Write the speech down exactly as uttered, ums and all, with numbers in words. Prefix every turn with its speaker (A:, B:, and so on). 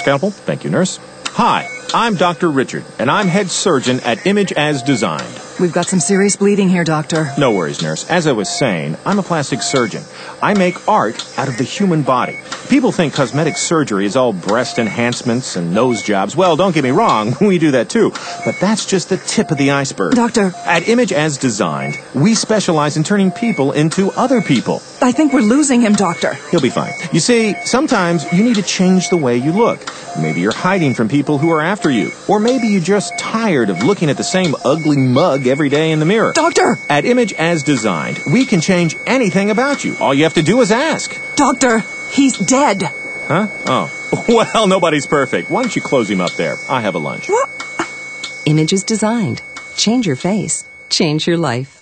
A: scalpel. Thank you, nurse. Hi, I'm Doctor Richard, and I'm head surgeon at Image as Designed.
B: We've got some serious bleeding here, doctor.
A: No worries, nurse. As I was saying, I'm a plastic surgeon. I make art out of the human body. People think cosmetic surgery is all breast enhancements and nose jobs. Well, don't get me wrong, we do that too. But that's just the tip of the iceberg.
B: Doctor.
A: At Image as Designed, we specialize in turning people into other people.
B: I think we're losing him, doctor.
A: He'll be fine. You see, sometimes you need to change the way you look. Maybe you're hiding from people who are after you. Or maybe you're just tired of looking at the same ugly mug every day in the mirror.
B: Doctor!
A: At Image as Designed, we can change anything about you. All you have to do is ask.
B: Doctor, he's dead.
A: Huh? Oh. Well, nobody's perfect. Why don't you close him up there? I have a lunch.
B: What?
C: Image is Designed. Change your face. Change your life.